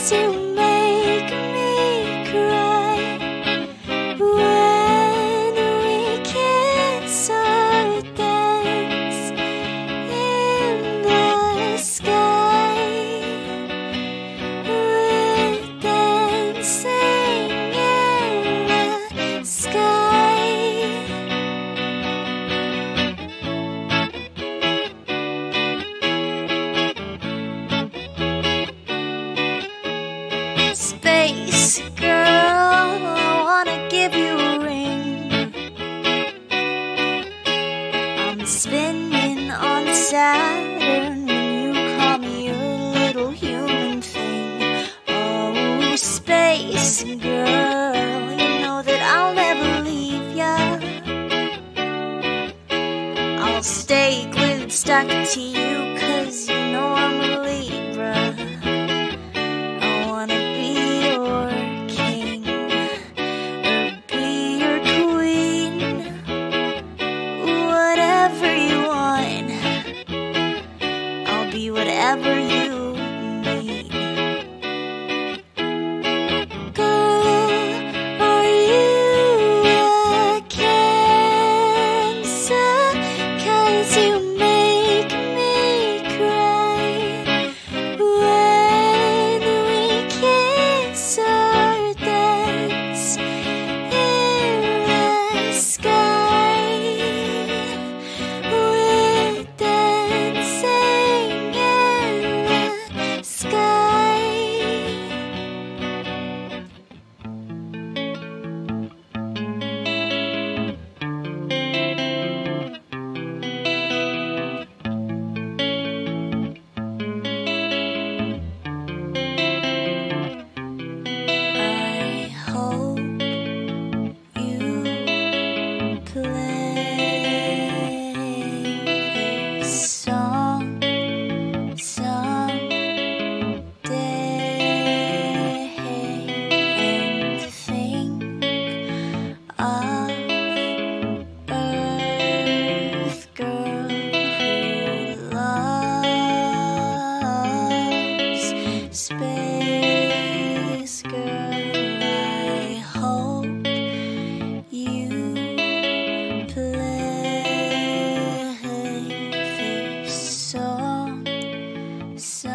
you make me cry when we kiss or dance in the sky. We're dancing in the sky. Space girl, I wanna give you a ring. I'm spinning on Saturn when you call me your little human thing. Oh, space girl, you know that I'll never leave ya. I'll stay glued, stuck to you, 'cause you know I'm a Libra. Whatever you need. Girl, are you a Cancer? 'Cause you make me cry when we kiss or dance in the sky. We're dancing sky. I hope you play this song and think of Earth girl who loves space girl. I hope you play this song